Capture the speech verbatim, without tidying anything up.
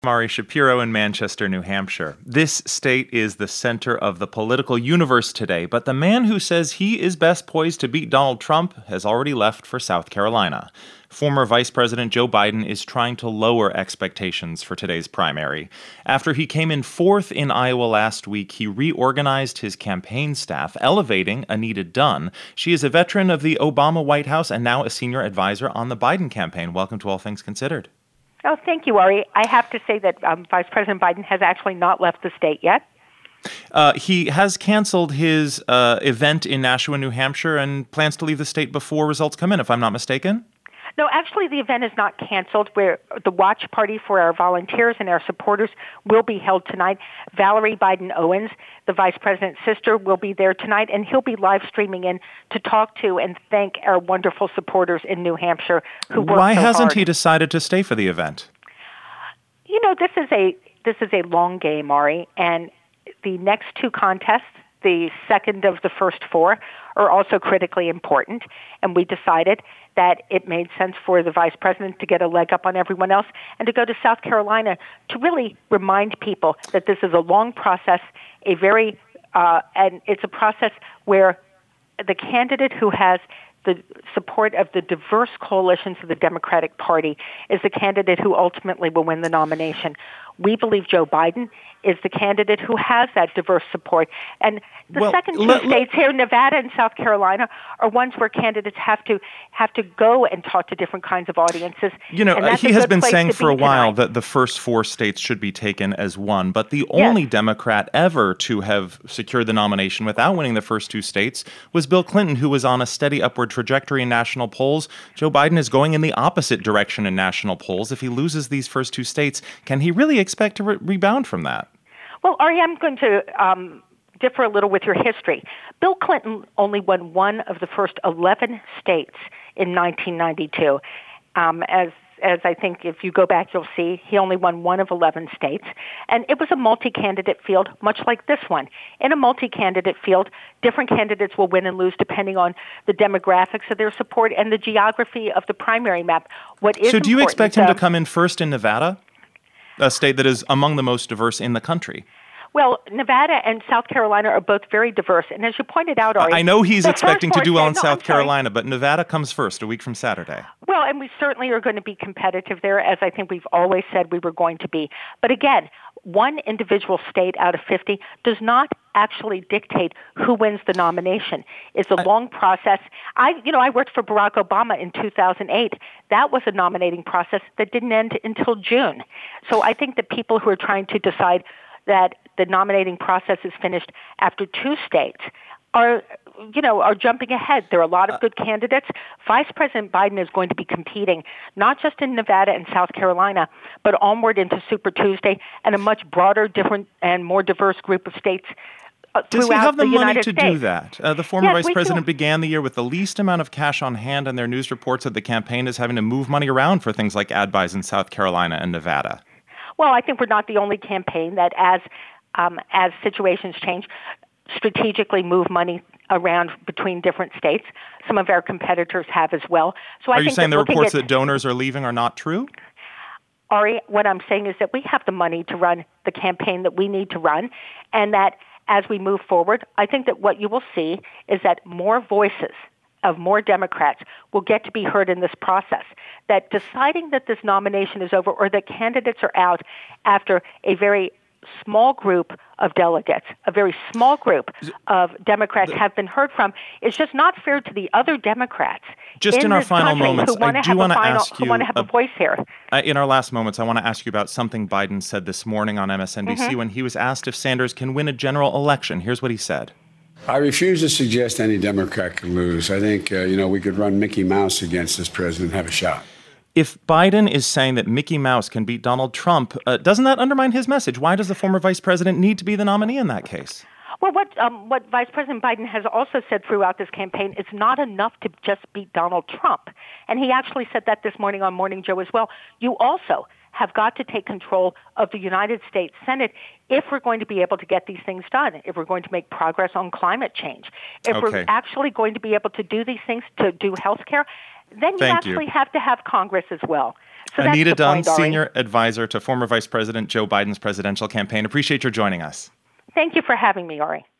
Mari Shapiro in Manchester, New Hampshire. This state is the center of the political universe today, but the man who says he is best poised to beat Donald Trump has already left for South Carolina. Former Vice President Joe Biden is trying to lower expectations for today's primary. After he came in fourth in Iowa last week, he reorganized his campaign staff, elevating Anita Dunn. She is a veteran of the Obama White House and now a senior advisor on the Biden campaign. Welcome to All Things Considered. Oh, thank you, Ari. I have to say that um, Vice President Biden has actually not left the state yet. Uh, he has canceled his uh, event in Nashua, New Hampshire, and plans to leave the state before results come in, if I'm not mistaken. No, actually, the event is not canceled. Where the watch party for our volunteers and our supporters will be held tonight. Valerie Biden Owens, the vice president's sister, will be there tonight, and he'll be live streaming in to talk to and thank our wonderful supporters in New Hampshire who worked so hard. Why hasn't he decided to stay for the event? You know, this is a this is a long game, Ari, and the next two contests, the second of the first four, are also critically important, and we decided that it made sense for the vice president to get a leg up on everyone else and to go to South Carolina to really remind people that this is a long process, a very, uh, and it's a process where the candidate who has the support of the diverse coalitions of the Democratic Party is the candidate who ultimately will win the nomination. We believe Joe Biden is the candidate who has that diverse support. And the well, second two let, states here, Nevada and South Carolina, are ones where candidates have to have to go and talk to different kinds of audiences. You know, uh, he has been saying for a while tonight. that the first four states should be taken as one, but the only yes. Democrat ever to have secured the nomination without winning the first two states was Bill Clinton, who was on a steady upward trajectory in national polls. Joe Biden is going in the opposite direction in national polls. If he loses these first two states, can he really expect to re- rebound from that? Well, Ari, I'm going to um, differ a little with your history. Bill Clinton only won one of the first eleven states in nineteen ninety-two. Um, as as I think if you go back, you'll see he only won one of eleven states. And it was a multi-candidate field, much like this one. In a multi-candidate field, different candidates will win and lose depending on the demographics of their support and the geography of the primary map. What is so do you expect him uh, to come in first in Nevada? A state that is among the most diverse in the country. Well, Nevada and South Carolina are both very diverse. And as you pointed out, Ari, I know he's expecting to do well in no, South Carolina, but Nevada comes first a week from Saturday. Well, and we certainly are going to be competitive there, as I think we've always said we were going to be. But again, one individual state out of fifty does not actually dictate who wins the nomination. It's a long process. I, you know, I worked for Barack Obama in two thousand eight. That was a nominating process that didn't end until June. So I think that people who are trying to decide that the nominating process is finished after two states are, you know, are jumping ahead. There are a lot of good candidates. Vice President Biden is going to be competing not just in Nevada and South Carolina, but onward into Super Tuesday and a much broader, different, and more diverse group of states uh, Does he have the, the money United to States. do that? Uh, the former yes, vice president do. began the year with the least amount of cash on hand, and their news reports that the campaign is having to move money around for things like ad buys in South Carolina and Nevada. Well, I think we're not the only campaign that, as um, as situations change, strategically move money around between different states. Some of our competitors have as well. So I are think you saying that the reports at, that donors are leaving are not true? Ari, what I'm saying is that we have the money to run the campaign that we need to run, and that as we move forward, I think that what you will see is that more voices of more Democrats will get to be heard in this process, that deciding that this nomination is over or that candidates are out after a very small group of delegates, a very small group of Democrats have been heard from, is just not fair to the other Democrats. Just in, in our this final country moments, who want I to do want to final, ask you. Who want to have a voice here. Uh, in our last moments, I want to ask you about something Biden said this morning on M S N B C mm-hmm. when he was asked if Sanders can win a general election. Here's what he said. I refuse to suggest any Democrat can lose. I think, uh, you know, we could run Mickey Mouse against this president and have a shot. If Biden is saying that Mickey Mouse can beat Donald Trump, uh, doesn't that undermine his message? Why does the former vice president need to be the nominee in that case? Well, what um, what Vice President Biden has also said throughout this campaign, it's not enough to just beat Donald Trump. And he actually said that this morning on Morning Joe as well. You also have got to take control of the United States Senate if we're going to be able to get these things done, if we're going to make progress on climate change, if okay. we're actually going to be able to do these things, to do health care, then you Thank actually you. have to have Congress as well. So Anita that's the Dunn, point, Ari. Senior Advisor to former Vice President Joe Biden's presidential campaign. Appreciate your joining us. Thank you for having me, Ari.